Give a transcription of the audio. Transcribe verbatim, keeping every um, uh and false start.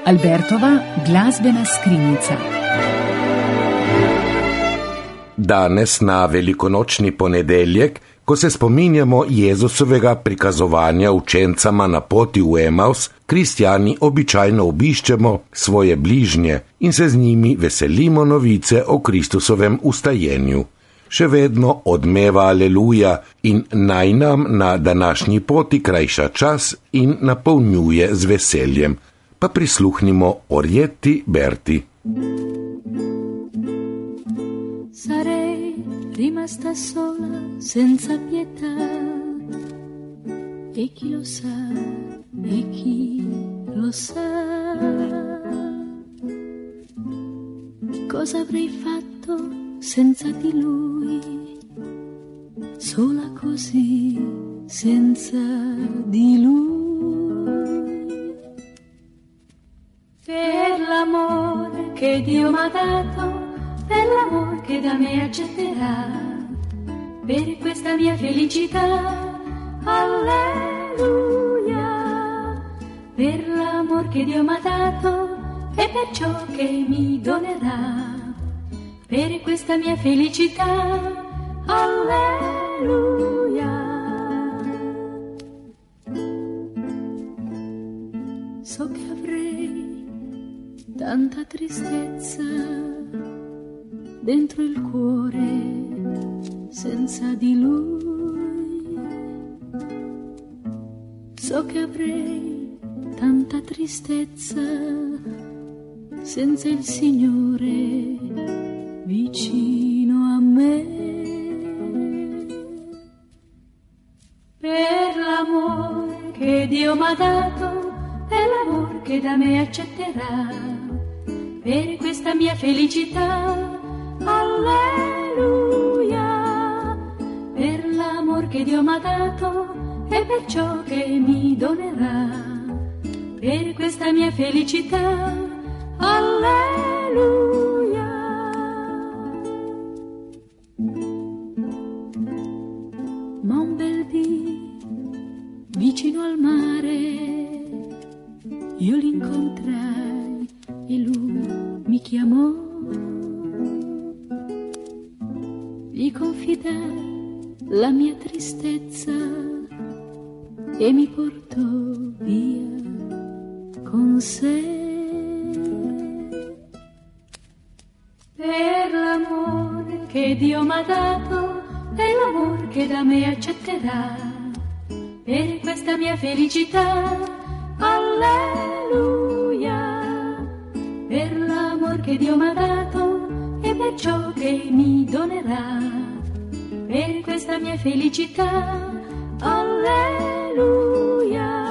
Albertova glazbena skrinjica. Danes na velikonočni ponedeljek, ko se spominjamo Jezusovega prikazovanja učencama na poti v Emaus, kristjani običajno obiščemo svoje bližnje in se z njimi veselimo novice o Kristusovem ustajenju. Še vedno odmeva aleluja in naj nam na današnji poti krajša čas in napolnjuje z veseljem. Pa prisluhnimo Orjetti Berti. Sarei rimasta sola senza pietà, e chi lo sa, e chi lo sa, cosa avrei fatto senza di lui, sola così senza di lui. Per l'amore che Dio m'ha dato, per l'amor che da me accetterà, per questa mia felicità, alleluia. Per l'amor che Dio m'ha dato e per ciò che mi donerà, per questa mia felicità, alleluia. So che avrei tanta tristezza dentro il cuore senza di lui. So che avrei tanta tristezza senza il Signore vicino a me. Per l'amore che Dio m'ha dato, per l'amor che da me accetterà, per questa mia felicità, alleluia. Per l'amor che Dio m'ha dato e per ciò che mi donerà, per questa mia felicità, alleluia. Ma un bel dì, vicino al mare, io l'incontrai e lui mi chiamò. Gli confidai la mia tristezza e mi portò via con sé. Per l'amore che Dio m'ha dato e l'amor che da me accetterà, per questa mia felicità, alleluia. Per l'amor che Dio m'ha dato e per ciò che mi donerà, per questa mia felicità, alleluia.